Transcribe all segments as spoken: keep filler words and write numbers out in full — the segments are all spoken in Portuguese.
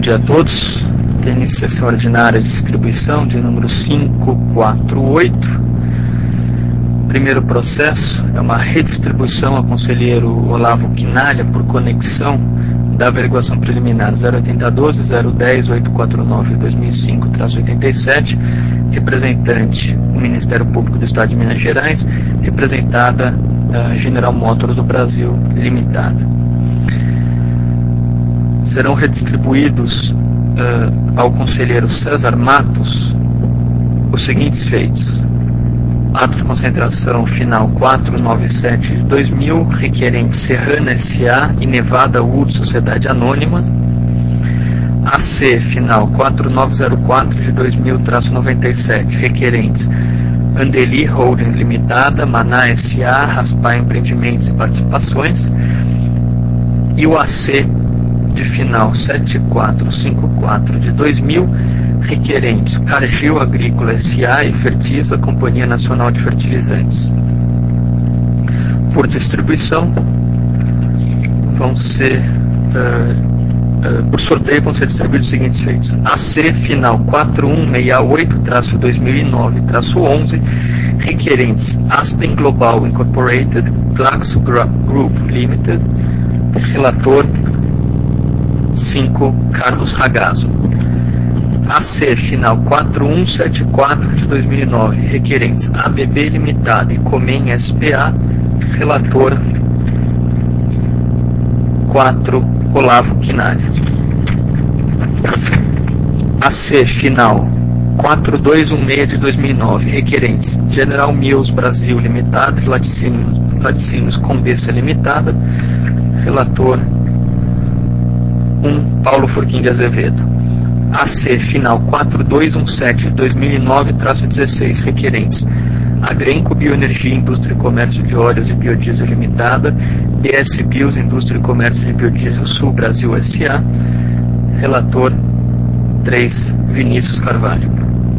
dia a todos. Tem início a sessão ordinária de distribuição de número quinhentos e quarenta e oito. O primeiro processo é uma redistribuição ao conselheiro Olavo Quinalha por conexão da averiguação preliminar zero oitenta doze, zero dez, oitocentos e quarenta e nove, dois mil e cinco, oitenta e sete, representante do Ministério Público do Estado de Minas Gerais, representada a General Motors do Brasil Limitada. Serão redistribuídos uh, ao conselheiro César Matos os seguintes feitos: ato de concentração final quatrocentos e noventa e sete de dois mil, requerente Serrana S A e Nevada Wood Sociedade Anônima. A C final quatro nove zero quatro de dois mil noventa e sete, requerentes Andeli Holdings Limitada, Maná S A, Raspar Empreendimentos e Participações. E o A C de final sete quatro cinco quatro de dois mil, requerentes Cargill Agrícola S A e Fertiza, Companhia Nacional de Fertilizantes. Por distribuição, vão ser, uh, uh, por sorteio, vão ser distribuídos os seguintes feitos: A C final quatro um seis oito traço dois mil e nove traço onze, requerentes Aspen Global Incorporated, Glaxo Group Limited, relator cinco, Carlos Ragazzo. A C final quatro um sete quatro de dois mil e nove, requerentes A B B Limitada e Comem S P A, relator quatro, Olavo Quinalha. A C final quatro dois um seis de dois mil e nove, requerentes General Mills Brasil Limitada e Laticínios, Laticínios Combessa Limitada, relator um, Paulo Furquim de Azevedo. A C final quatro dois um sete de dois mil e nove traço dezesseis, requerentes Agrenco Bioenergia Indústria e Comércio de Óleos e Biodiesel Limitada, B S Bios Indústria e Comércio de Biodiesel Sul Brasil S A, relator três, Vinícius Carvalho.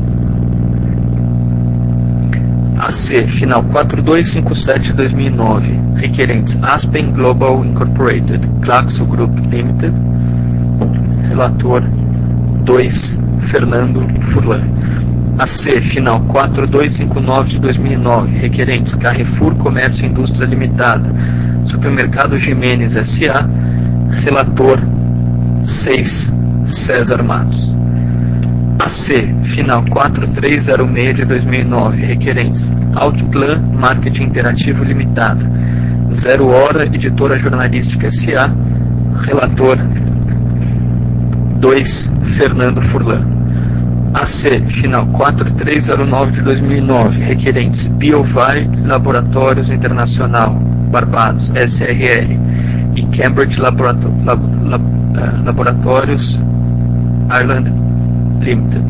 A C final quatro dois cinco sete de dois mil e nove, requerentes Aspen Global Incorporated, Glaxo Group Limited, relator dois, Fernando Furlan. A C final quatro dois cinco nove de dois mil e nove, requerentes Carrefour Comércio e Indústria Limitada, Supermercado Jimenez S A, relator seis, César Matos. A C final quatro três zero seis de dois mil e nove, requerentes Outplan Marketing Interativo Limitada, Zero Hora Editora Jornalística S A, relator dois, Fernando Furlan. A C final quatro três zero nove de dois mil e nove, requerentes BioVai Laboratórios Internacional Barbados S R L e Cambridge Laborato Lab Lab uh, Laboratórios Ireland Limited.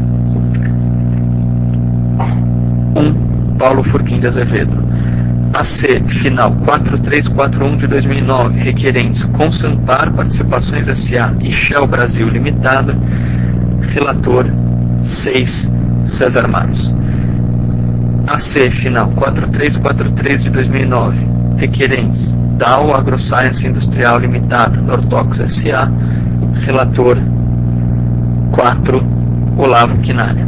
um, Paulo Furquim de Azevedo. A C final quatro três quatro um de dois mil e nove, requerentes Consampar Participações S A e Shell Brasil Limitada, relator seis, César Matos. A C final quatro três quatro três de dois mil e nove, requerentes Dow AgroScience Industrial Limitada, Nortox S A, relator quatro, Olavo Quinalha.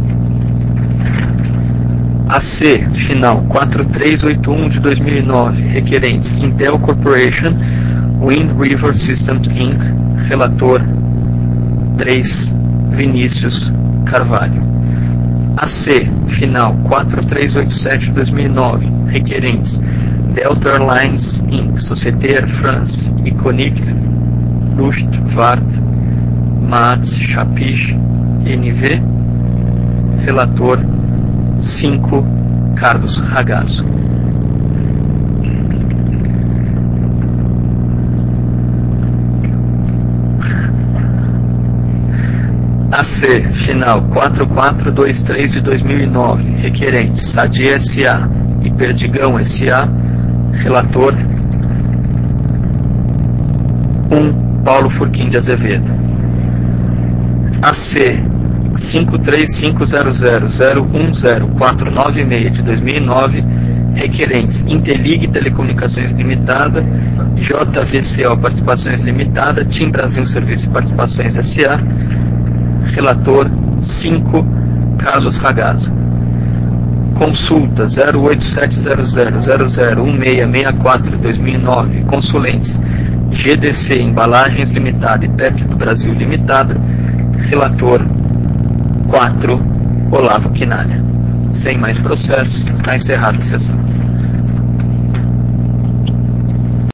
A C final quatro três oito um de dois mil e nove, requerentes Intel Corporation, Wind River Systems Incorporated, relator três, Vinícius Carvalho. A C final quatro três oito sete de dois mil e nove, requerentes Delta Airlines Incorporated, Société Air France, Iconic Luftfahrt, Maats Chapish N V, relator cinco, Carlos Ragazzo. A C final quatro quatro dois três de dois mil e nove, requerentes Sadia S A e Perdigão S A, relator um, Paulo Furquim de Azevedo. A C cinco três cinco zero zero zero um zero quatro nove seis de dois mil e nove, Requerentes: Intelig Telecomunicações Limitada, J V C O Participações Limitada, TIM Brasil Serviço e Participações S A. Relator cinco, Carlos Ragazzo. Consulta zero oito sete zero zero zero zero um seis seis quatro dois mil e nove. Consulentes: G D C Embalagens Limitada e Pepsi Brasil Limitada. Relator quatro, Olavo Quinalha. Sem mais processos, está encerrada a sessão.